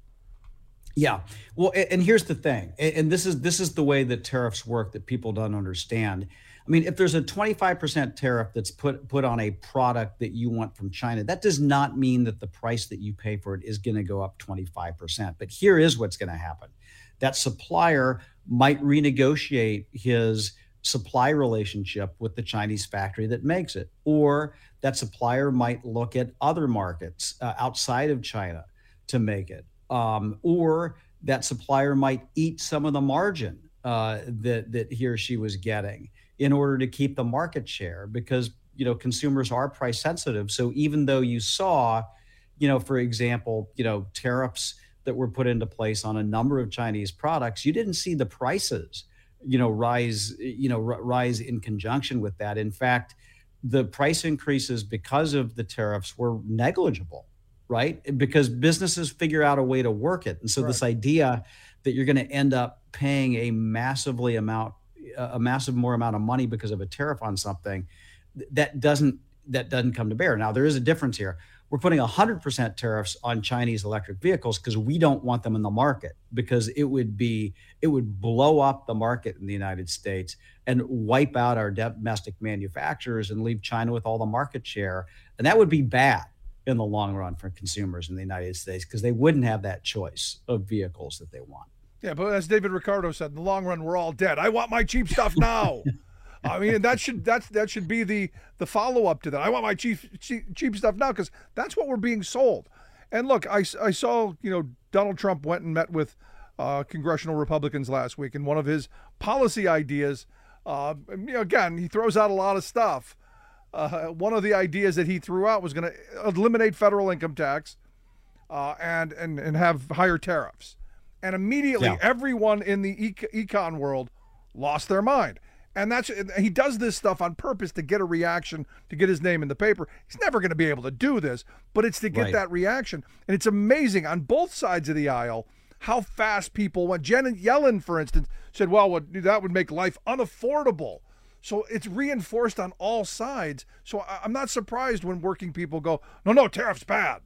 Yeah. Well, and here's the thing, and this is this is the way that tariffs work that people don't understand. I mean, if there's a twenty-five percent tariff that's put put on a product that you want from China, that does not mean that the price that you pay for it is going to go up twenty-five percent. But here is what's going to happen. That supplier might renegotiate his supply relationship with the Chinese factory that makes it, or that supplier might look at other markets uh, outside of China to make it. Um, or that supplier might eat some of the margin uh, that that he or she was getting in order to keep the market share, because you know consumers are price sensitive. So even though you saw, you know, for example, you know, tariffs that were put into place on a number of Chinese products, you didn't see the prices, you know, rise, you know, r- rise in conjunction with that. In fact, the price increases because of the tariffs were negligible. Right? Because businesses figure out a way to work it. And so right. This idea that you're going to end up paying a massively amount, a massive more amount of money because of a tariff on something, that doesn't, that doesn't come to bear. Now, there is a difference here. We're putting one hundred percent tariffs on Chinese electric vehicles because we don't want them in the market, because it would be, it would blow up the market in the United States and wipe out our domestic manufacturers and leave China with all the market share. And that would be bad in the long run for consumers in the United States, because they wouldn't have that choice of vehicles that they want. Yeah, but as David Ricardo said, in the long run, we're all dead. I want my cheap stuff now. I mean, that should that's that should be the the follow up to that. I want my cheap cheap, cheap stuff now, because that's what we're being sold. And look, I, I saw you know Donald Trump went and met with uh, congressional Republicans last week, and one of his policy ideas, uh, you know, again, he throws out a lot of stuff. Uh, one of the ideas that he threw out was going to eliminate federal income tax uh, and, and and have higher tariffs. And immediately, yeah. everyone in the ec- econ world lost their mind. And that's he does this stuff on purpose to get a reaction, to get his name in the paper. He's never going to be able to do this, but it's to get right. that reaction. And it's amazing on both sides of the aisle how fast people went. Janet Yellen, for instance, said, well, what, that would make life unaffordable. So it's reinforced on all sides. So I'm not surprised when working people go, no, no, tariff's bad.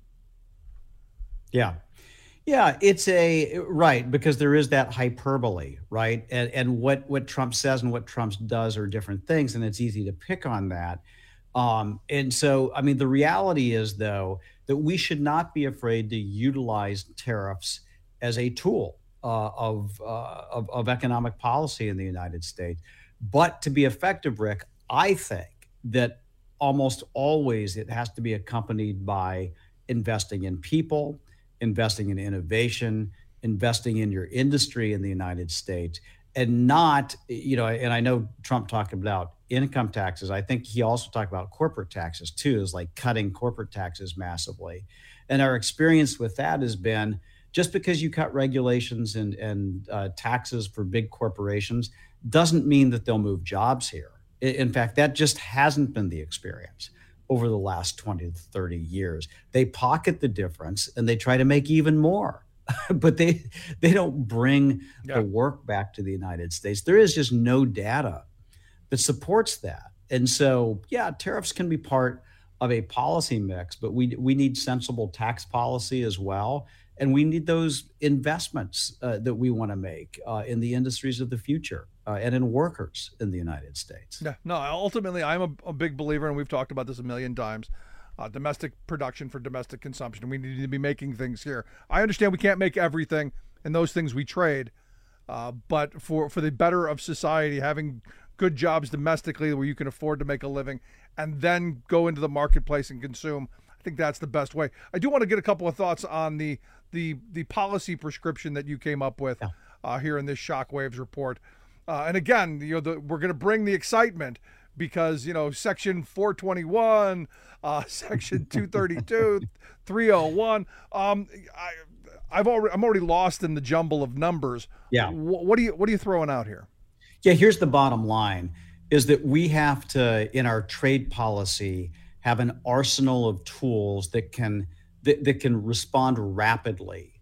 Yeah. Yeah, it's a, right, because there is that hyperbole, right? And and what, what Trump says and what Trump does are different things, and it's easy to pick on that. Um, and so, I mean, the reality is, though, that we should not be afraid to utilize tariffs as a tool uh, of, uh, of of economic policy in the United States. But to be effective, Rick, I think that almost always it has to be accompanied by investing in people, investing in innovation, investing in your industry in the United States, and not, you know, and I know Trump talked about income taxes. I think he also talked about corporate taxes too, is like cutting corporate taxes massively. And our experience with that has been, just because you cut regulations and, and uh, taxes for big corporations doesn't mean that they'll move jobs here. In fact, that just hasn't been the experience over the last twenty to thirty years. They pocket the difference and they try to make even more, but they they don't bring yeah. the work back to the United States. There is just no data that supports that. And so, yeah, tariffs can be part of a policy mix, but we we need sensible tax policy as well. And we need those investments uh, that we want to make uh, in the industries of the future uh, and in workers in the United States. Yeah, no, ultimately, I'm a, a big believer, and we've talked about this a million times, uh, domestic production for domestic consumption. We need to be making things here. I understand we can't make everything, and those things we trade, uh, but for, for the better of society, having good jobs domestically where you can afford to make a living and then go into the marketplace and consume, I think that's the best way. I do want to get a couple of thoughts on the the the policy prescription that you came up with yeah. uh, here in this Shockwaves report. Uh, and again, you know, the, we're going to bring the excitement because, you know, Section four twenty-one, uh, Section two thirty-two, three oh one. Um, I, I've already I'm already lost in the jumble of numbers. Yeah. What, what are you What are you throwing out here? Yeah. Here's the bottom line: is that we have to, in our trade policy, have an arsenal of tools that can that, that can respond rapidly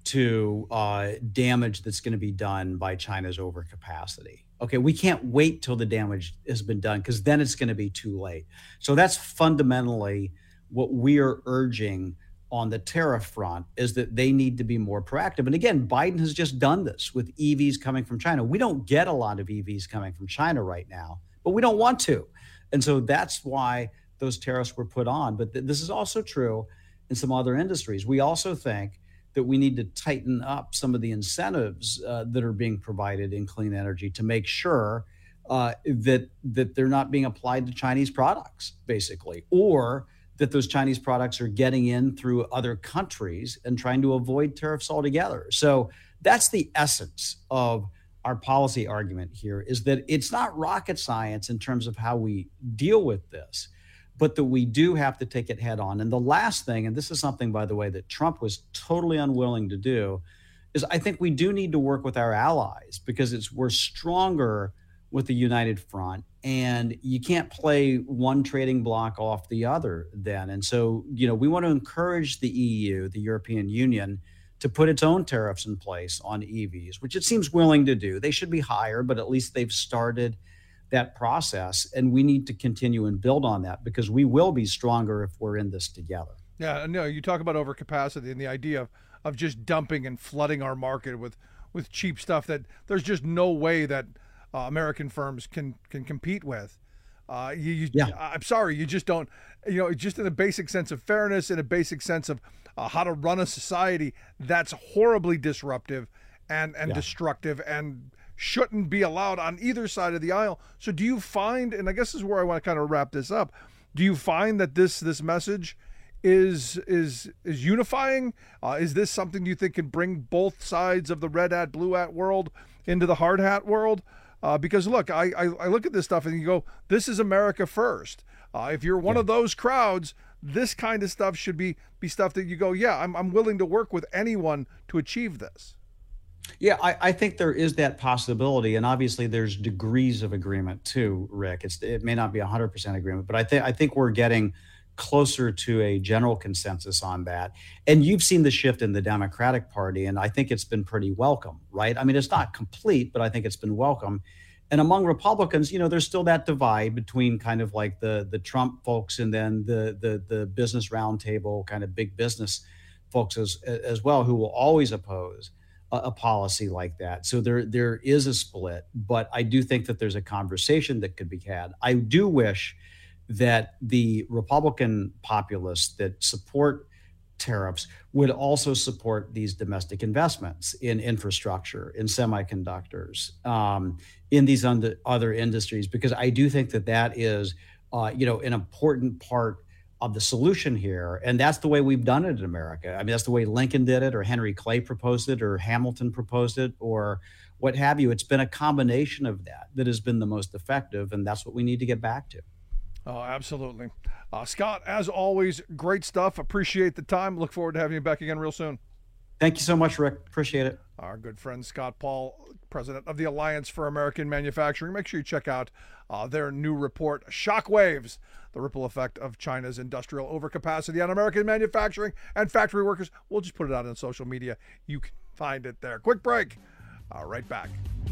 to uh, damage that's going to be done by China's overcapacity. Okay, we can't wait till the damage has been done because then it's going to be too late. So that's fundamentally what we are urging on the tariff front, is that they need to be more proactive. And again, Biden has just done this with E Vs coming from China. We don't get a lot of E Vs coming from China right now, but we don't want to. And so that's why those tariffs were put on. But th- this is also true in some other industries. We also think that we need to tighten up some of the incentives uh, that are being provided in clean energy to make sure uh, that that they're not being applied to Chinese products, basically, or that those Chinese products are getting in through other countries and trying to avoid tariffs altogether. So that's the essence of our policy argument here, is that it's not rocket science in terms of how we deal with this, but that we do have to take it head on. And the last thing, and this is something, by the way, that Trump was totally unwilling to do, is I think we do need to work with our allies, because it's we're stronger with the united front, and you can't play one trading bloc off the other then. And so, you know, we want to encourage the E U, the European Union, to put its own tariffs in place on E Vs, which it seems willing to do. They should be higher, but at least they've started that process, and we need to continue and build on that, because we will be stronger if we're in this together. Yeah, no, you talk about overcapacity and the idea of, of just dumping and flooding our market with, with cheap stuff that there's just no way that uh, American firms can can compete with. Uh, you, you, yeah. I'm sorry, you just don't, you know, just in a basic sense of fairness, in a basic sense of uh, how to run a society, that's horribly disruptive and, and yeah. destructive and shouldn't be allowed on either side of the aisle. So do you find, and I guess this is where I want to kind of wrap this up, do you find that this this message is is is unifying? Uh, is this something you think can bring both sides of the red hat, blue hat world into the hard hat world? Uh, because look, I, I, I look at this stuff and you go, this is America first. Uh, if you're one yeah. of those crowds, this kind of stuff should be be stuff that you go, yeah, I'm I'm willing to work with anyone to achieve this. Yeah, I, I think there is that possibility, and obviously there's degrees of agreement too, Rick. It's it may not be one hundred percent agreement, but I think I think we're getting closer to a general consensus on that. And you've seen the shift in the Democratic Party, and I think it's been pretty welcome, right? I mean, it's not complete, but I think it's been welcome. And among Republicans, you know, there's still that divide between kind of like the the Trump folks and then the the the business roundtable kind of big business folks as as well, who will always oppose a, a policy like that. So there there is a split, but I do think that there's a conversation that could be had. I do wish that the Republican populists that support tariffs would also support these domestic investments in infrastructure, in semiconductors, um, in these under, other industries, because I do think that that is, uh, you know, an important part of the solution here. And that's the way we've done it in America. I mean, that's the way Lincoln did it, or Henry Clay proposed it, or Hamilton proposed it, or what have you. It's been a combination of that that has been the most effective, and that's what we need to get back to. Oh, absolutely. Uh, Scott, as always, great stuff. Appreciate the time. Look forward to having you back again real soon. Thank you so much, Rick. Appreciate it. Our good friend Scott Paul, president of the Alliance for American Manufacturing. Make sure you check out uh, their new report, Shockwaves, the ripple effect of China's industrial overcapacity on American manufacturing and factory workers. We'll just put it out on social media. You can find it there. Quick break. Uh, right back.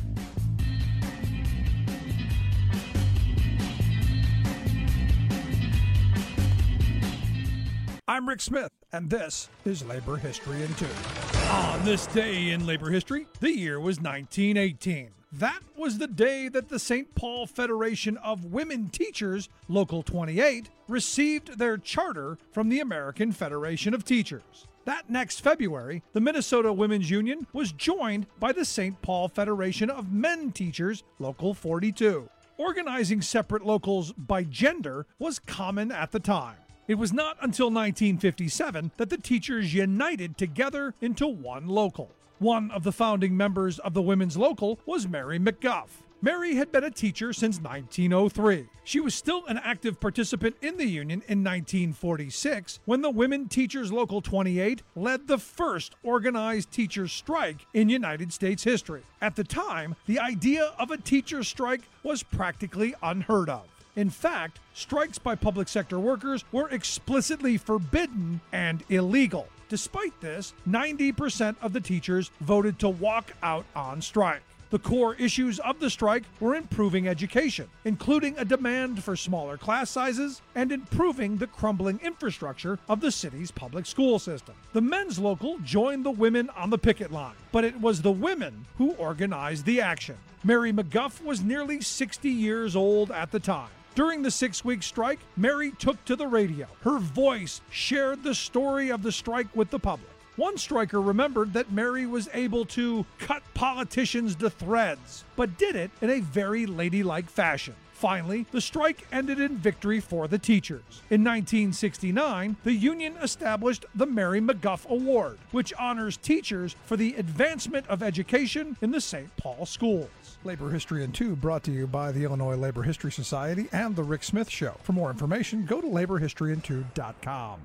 I'm Rick Smith, and this is Labor History in Two. On this day in labor history, the year was nineteen eighteen. That was the day that the Saint Paul Federation of Women Teachers, Local twenty-eight, received their charter from the American Federation of Teachers. That next February, the Minnesota Women's Union was joined by the Saint Paul Federation of Men Teachers, Local forty-two. Organizing separate locals by gender was common at the time. It was not until nineteen fifty-seven that the teachers united together into one local. One of the founding members of the Women's Local was Mary McGuff. Mary had been a teacher since nineteen oh three. She was still an active participant in the union in nineteen forty-six when the Women Teachers Local twenty-eight led the first organized teacher strike in United States history. At the time, the idea of a teacher strike was practically unheard of. In fact, strikes by public sector workers were explicitly forbidden and illegal. Despite this, ninety percent of the teachers voted to walk out on strike. The core issues of the strike were improving education, including a demand for smaller class sizes and improving the crumbling infrastructure of the city's public school system. The Men's Local joined the women on the picket line, but it was the women who organized the action. Mary McGuff was nearly sixty years old at the time. During the six-week strike, Mary took to the radio. Her voice shared the story of the strike with the public. One striker remembered that Mary was able to cut politicians to threads, but did it in a very ladylike fashion. Finally, the strike ended in victory for the teachers. In nineteen sixty-nine, the union established the Mary McGuff Award, which honors teachers for the advancement of education in the Saint Paul schools. Labor History in Two brought to you by the Illinois Labor History Society and The Rick Smith Show. For more information, go to labor history in two dot com.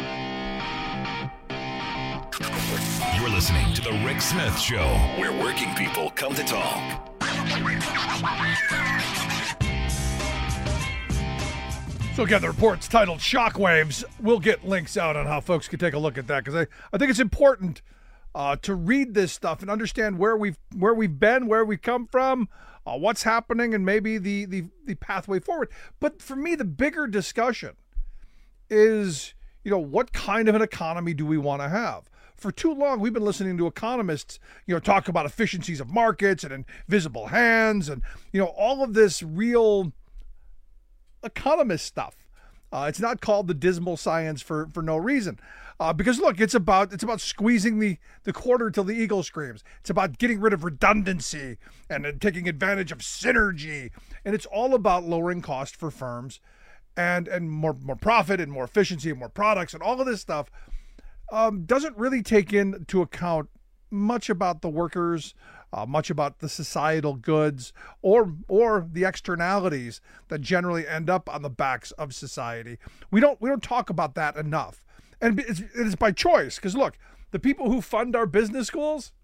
You're listening to The Rick Smith Show, where working people come to talk. So again, the report's titled Shockwaves. We'll get links out on how folks can take a look at that, because I, I think it's important uh, to read this stuff and understand where we've where we've been, where we've come from, uh, what's happening, and maybe the, the the pathway forward. But for me, the bigger discussion is, you know, what kind of an economy do we want to have? For too long, we've been listening to economists, you know, talk about efficiencies of markets and invisible hands and, you know, all of this real economist stuff. Uh, it's not called the dismal science for, for no reason. Uh, because look, it's about it's about squeezing the, the quarter till the eagle screams. It's about getting rid of redundancy and, and taking advantage of synergy. And it's all about lowering cost for firms and, and more, more profit and more efficiency and more products and all of this stuff. Um, doesn't really take into account much about the workers, uh, much about the societal goods, or or the externalities that generally end up on the backs of society. We don't we don't talk about that enough, and it's, it's by choice. Because look, the people who fund our business schools,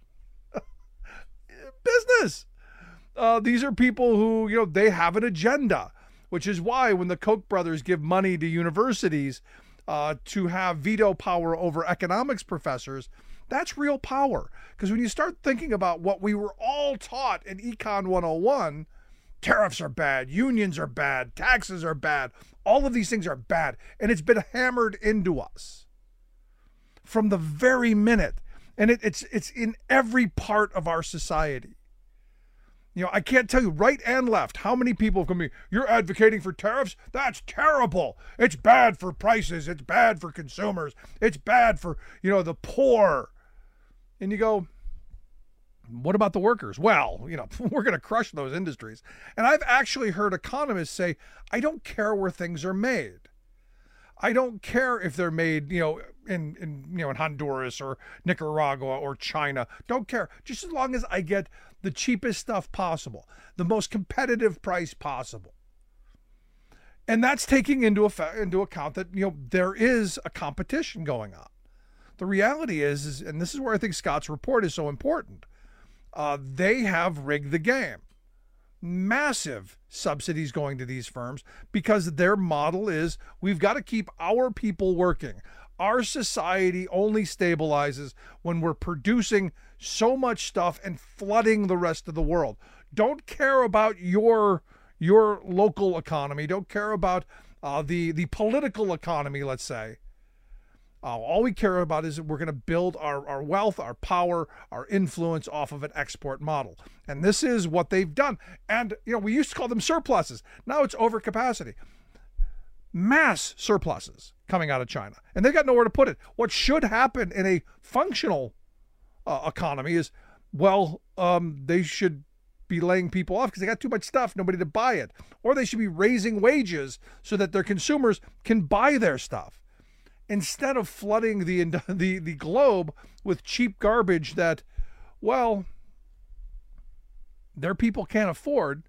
business. Uh, these are people who, you know, they have an agenda, which is why when the Koch brothers give money to universities Uh, to have veto power over economics professors, that's real power. Because when you start thinking about what we were all taught in Econ one oh one, tariffs are bad, unions are bad, taxes are bad, all of these things are bad. And it's been hammered into us from the very minute. And it, it's it's in every part of our society. You know, I can't tell you right and left how many people can be, you're advocating for tariffs? That's terrible. It's bad for prices. It's bad for consumers. It's bad for, you know, the poor. And you go, what about the workers? Well, you know, we're going to crush those industries. And I've actually heard economists say, I don't care where things are made. I don't care if they're made, you know, in, in you know in Honduras or Nicaragua or China. Don't care. Just as long as I get the cheapest stuff possible, the most competitive price possible. And that's taking into effect, into account that, you know, there is a competition going on. The reality is, is and this is where I think Scott's report is so important, uh, they have rigged the game. Massive subsidies going to these firms because their model is we've got to keep our people working. Our society only stabilizes when we're producing so much stuff and flooding the rest of the world. Don't care about your your local economy. Don't care about uh, the, the political economy, let's say. Uh, all we care about is that we're going to build our, our wealth, our power, our influence off of an export model. And this is what they've done. And, you know, we used to call them surpluses. Now it's overcapacity. Mass surpluses coming out of China. And they've got nowhere to put it. What should happen in a functional uh, economy is, well, um, they should be laying people off because they got too much stuff, nobody to buy it. Or they should be raising wages so that their consumers can buy their stuff. Instead of flooding the, the, the globe with cheap garbage that, well, their people can't afford,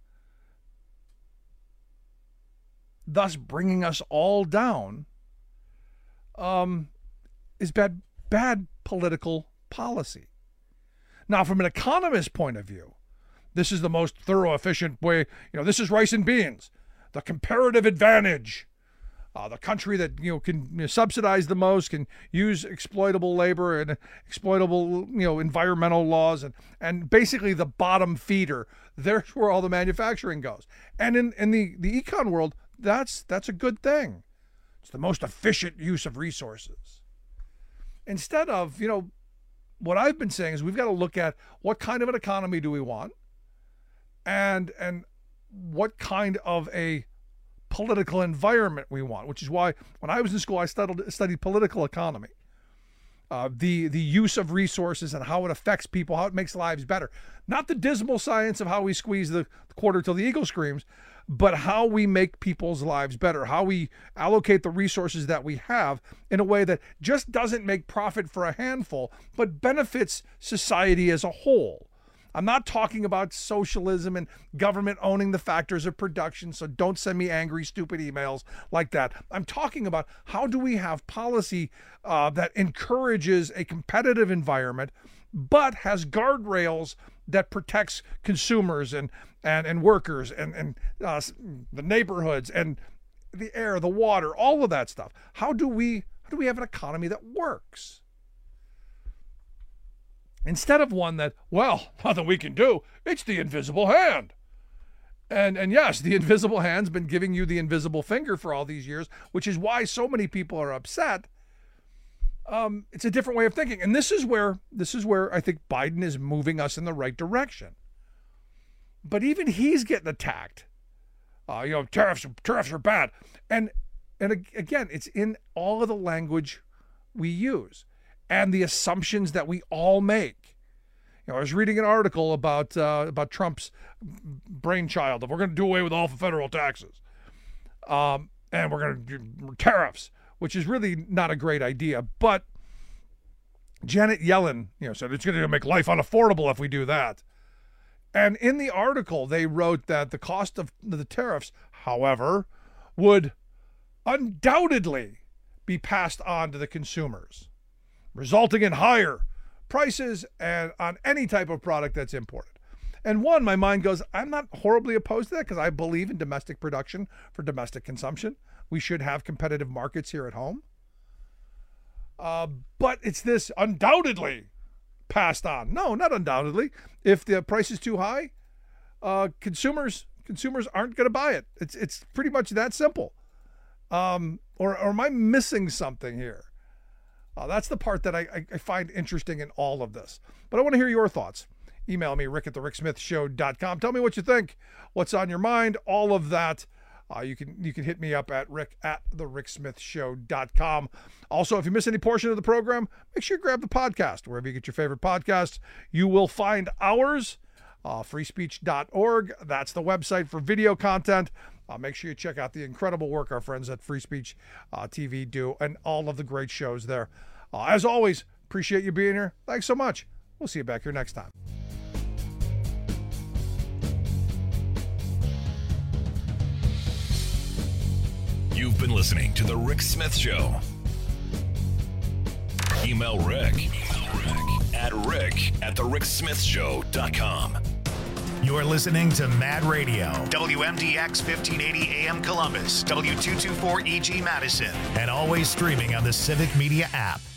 thus bringing us all down, um, is bad, bad political policy. Now, from an economist's point of view, this is the most thorough, efficient way. You know, this is rice and beans, the comparative advantage. Uh, the country that, you know, can you know, subsidize the most, can use exploitable labor and exploitable, you know, environmental laws, and, and basically the bottom feeder. There's where all the manufacturing goes. And in, in the, the econ world, that's that's a good thing. It's the most efficient use of resources. Instead of, you know, what I've been saying is we've got to look at what kind of an economy do we want, and and what kind of a political environment we want, which is why when I was in school, I studied, studied political economy. Uh, the, the use of resources and how it affects people, how it makes lives better. Not the dismal science of how we squeeze the quarter till the eagle screams, but how we make people's lives better, how we allocate the resources that we have in a way that just doesn't make profit for a handful, but benefits society as a whole. I'm not talking about socialism and government owning the factors of production, so don't send me angry, stupid emails like that. I'm talking about how do we have policy uh, that encourages a competitive environment, but has guardrails that protects consumers and and, and workers and, and uh, the neighborhoods and the air, the water, all of that stuff. How do we how do we have an economy that works? Instead of one that, well, nothing we can do, it's the invisible hand. And and yes, the invisible hand's been giving you the invisible finger for all these years, which is why so many people are upset. Um, it's a different way of thinking. And this is where this is where I think Biden is moving us in the right direction. But even he's getting attacked. Uh, you know, tariffs, tariffs are bad. And and again, it's in all of the language we use and the assumptions that we all make. You know, I was reading an article about uh, about Trump's brainchild of we're going to do away with all the federal taxes, um, and we're going to do tariffs, which is really not a great idea. But Janet Yellen, you know, said it's going to make life unaffordable if we do that. And in the article, they wrote that the cost of the tariffs, however, would undoubtedly be passed on to the consumers, resulting in higher prices and on any type of product that's imported. And one, my mind goes, I'm not horribly opposed to that because I believe in domestic production for domestic consumption. We should have competitive markets here at home. Uh, but it's this undoubtedly passed on. No, not undoubtedly. If the price is too high, uh, consumers consumers aren't going to buy it. It's it's pretty much that simple. Um, or, or am I missing something here? Uh, that's the part that I, I find interesting in all of this. But I want to hear your thoughts. Email me, rick at the rick smith show dot com. Tell me what you think, what's on your mind, all of that. Uh, you can you can hit me up at rick at the rick smith show dot com. Also, if you miss any portion of the program, make sure you grab the podcast. Wherever you get your favorite podcasts, you will find ours. Uh, free speech dot org. That's the website for video content. Uh, make sure you check out the incredible work our friends at Free Speech uh, T V do and all of the great shows there. Uh, as always, appreciate you being here. Thanks so much. We'll see you back here next time. You've been listening to The Rick Smith Show. Email Rick, Email Rick at rick at the rick smith show dot com. You're listening to Mad Radio, W M D X fifteen eighty A M Columbus, W two twenty-four E G Madison, and always streaming on the Civic Media app.